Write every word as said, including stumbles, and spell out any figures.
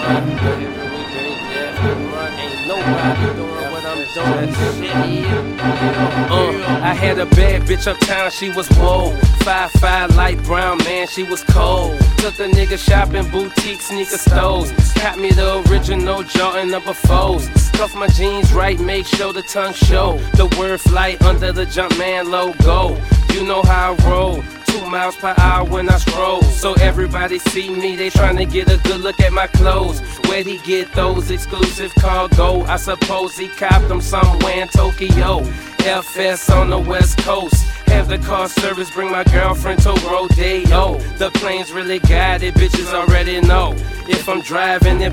Ain't nobody doing what I'm doing. Shit, yeah. Uh, I had a bad bitch uptown, she was whoa. Five five light brown, man, she was cold. Took a nigga shopping, boutique, sneaker stores. Got me the original Jordan number fours. Cuff my jeans right, make sure the tongue show. The word flight under the Jumpman logo. You know how I roll. Two miles per hour when I stroll. So everybody see me, they tryna get a good look at my clothes. Where'd he get those exclusive cargo? I suppose he copped them somewhere in Tokyo. F S on the west coast. Have the car service, bring my girlfriend to Rodeo. The plane's really got it, bitches already know. If I'm driving,